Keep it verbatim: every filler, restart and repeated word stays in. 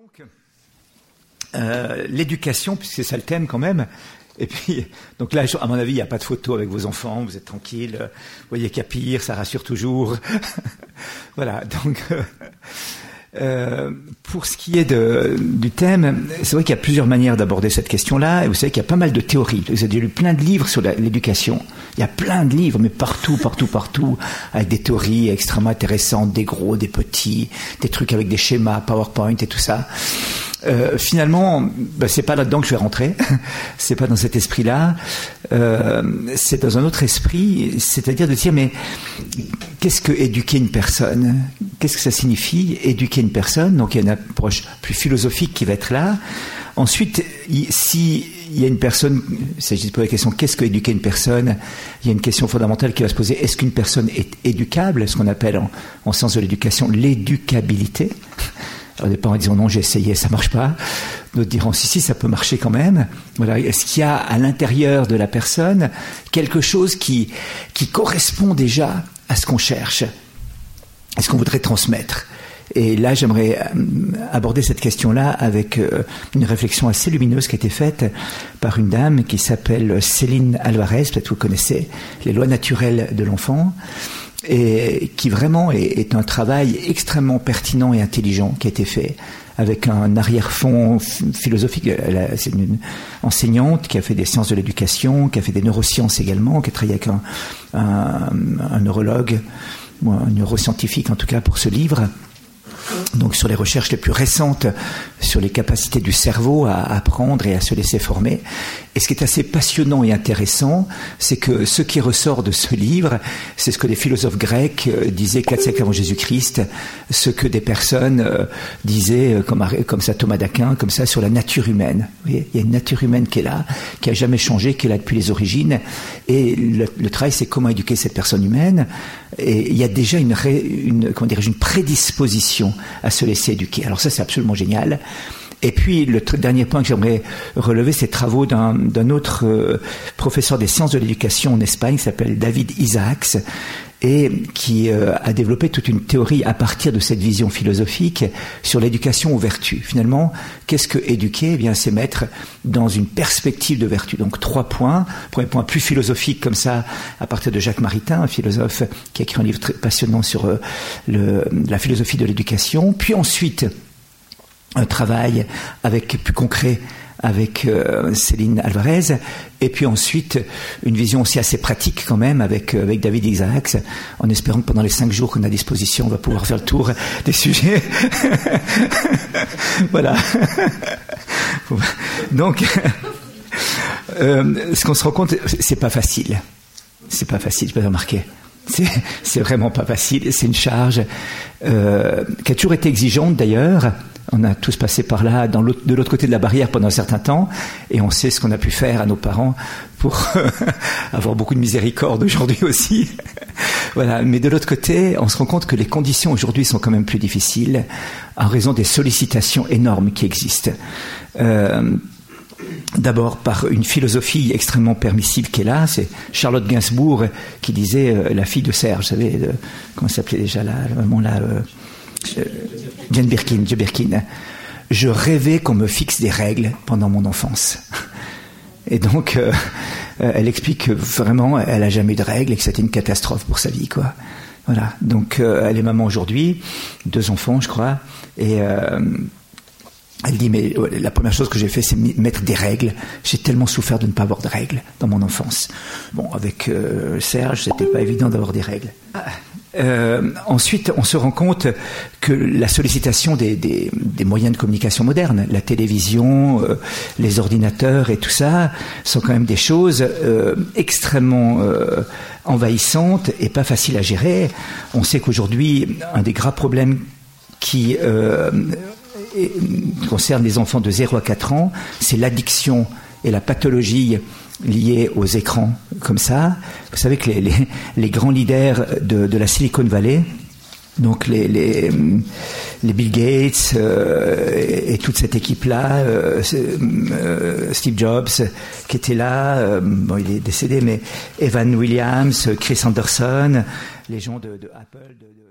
donc euh, l'éducation, puisque c'est ça le thème quand même. Et puis, donc là, à mon avis, il n'y a pas de photo avec vos enfants, vous êtes tranquille. Vous voyez qu'il y a pire, ça rassure toujours. Voilà, donc... Euh, Euh, pour ce qui est de, du thème, c'est vrai qu'il y a plusieurs manières d'aborder cette question-là, et vous savez qu'il y a pas mal de théories. Vous avez lu plein de livres sur la, l'éducation. Il y a plein de livres, mais partout, partout, partout, avec des théories extrêmement intéressantes, des gros, des petits, des trucs avec des schémas, PowerPoint et tout ça. Euh, finalement, ben, c'est pas là-dedans que je vais rentrer. C'est pas dans cet esprit-là. Euh, c'est dans un autre esprit, c'est-à-dire de dire, mais qu'est-ce que éduquer une personne ? Qu'est-ce que ça signifie, éduquer une personne ? Donc il y a une approche plus philosophique qui va être là. Ensuite, si il y a une personne, il s'agit de poser la question, qu'est-ce que éduquer une personne ? Il y a une question fondamentale qui va se poser, est-ce qu'une personne est éducable ? Ce qu'on appelle en, en sens de l'éducation l'éducabilité. Alors, des parents disent non, j'ai essayé, ça marche pas. D'autres diront si, si, ça peut marcher quand même. Voilà. Est-ce qu'il y a à l'intérieur de la personne quelque chose qui, qui correspond déjà à ce qu'on cherche, à ce qu'on voudrait transmettre ? Et là, j'aimerais aborder cette question-là avec une réflexion assez lumineuse qui a été faite par une dame qui s'appelle Céline Alvarez, peut-être vous connaissez, Les lois naturelles de l'enfant, et qui vraiment est, est un travail extrêmement pertinent et intelligent qui a été fait avec un arrière-fond philosophique. C'est une enseignante qui a fait des sciences de l'éducation, qui a fait des neurosciences également, qui a travaillé avec un, un, un neurologue, ou un neuroscientifique en tout cas pour ce livre. Donc sur les recherches les plus récentes sur les capacités du cerveau à apprendre et à se laisser former. Et ce qui est assez passionnant et intéressant, c'est que ce qui ressort de ce livre, c'est ce que les philosophes grecs disaient quatre siècles avant Jésus-Christ, ce que des personnes disaient, comme, comme ça Thomas d'Aquin, comme ça sur la nature humaine. Vous voyez, il y a une nature humaine qui est là, qui a jamais changé, qui est là depuis les origines. Et le, le travail, c'est comment éduquer cette personne humaine. Et il y a déjà une, ré, une, comment dirais-je, une prédisposition à se laisser éduquer. Alors ça, c'est absolument génial. Et puis, le t- dernier point que j'aimerais relever, c'est les travaux d'un, d'un autre euh, professeur des sciences de l'éducation en Espagne, qui s'appelle David Isaacs, et qui euh, a développé toute une théorie à partir de cette vision philosophique sur l'éducation aux vertus. Finalement, qu'est-ce que éduquer ? Eh bien, c'est mettre dans une perspective de vertu. Donc, trois points. Premier point plus philosophique, comme ça, à partir de Jacques Maritain, un philosophe qui a écrit un livre très passionnant sur euh, le, la philosophie de l'éducation. Puis ensuite, un travail avec plus concret avec euh, Céline Alvarez, et puis ensuite une vision aussi assez pratique quand même avec, euh, avec David Isaacs, en espérant que pendant les cinq jours qu'on a à disposition, on va pouvoir faire le tour des sujets. Voilà. Donc, euh, ce qu'on se rend compte, c'est pas facile. C'est pas facile, je peux remarquer. C'est, c'est vraiment pas facile, c'est une charge euh, qui a toujours été exigeante d'ailleurs. On a tous passé par là, dans l'autre, de l'autre côté de la barrière pendant un certain temps, et on sait ce qu'on a pu faire à nos parents pour avoir beaucoup de miséricorde aujourd'hui aussi. Voilà. Mais de l'autre côté, on se rend compte que les conditions aujourd'hui sont quand même plus difficiles en raison des sollicitations énormes qui existent. Euh, D'abord par une philosophie extrêmement permissive qui est là, c'est Charlotte Gainsbourg qui disait euh, la fille de Serge, vous savez, euh, comment ça s'appelait déjà là, le moment là, euh, euh, Jane Birkin, Jane Birkin. Je rêvais qu'on me fixe des règles pendant mon enfance. Et donc, euh, elle explique que vraiment, elle a jamais eu de règles et que c'était une catastrophe pour sa vie, quoi. Voilà. Donc, euh, elle est maman aujourd'hui, deux enfants, je crois, et euh, elle dit, mais la première chose que j'ai fait, c'est mettre des règles. J'ai tellement souffert de ne pas avoir de règles dans mon enfance. Bon, avec euh, Serge, c'était pas évident d'avoir des règles. Euh, ensuite, on se rend compte que la sollicitation des, des, des moyens de communication modernes, la télévision, euh, les ordinateurs et tout ça, sont quand même des choses euh, extrêmement euh, envahissantes et pas faciles à gérer. On sait qu'aujourd'hui, un des graves problèmes qui euh, et concerne les enfants de zéro à quatre ans, c'est l'addiction et la pathologie liée aux écrans comme ça. Vous savez que les, les, les grands leaders de, de la Silicon Valley, donc les, les, les Bill Gates euh, et, et toute cette équipe-là, euh, euh, Steve Jobs qui était là, euh, bon il est décédé, mais Evan Williams, Chris Anderson, les gens de, de Apple, de, de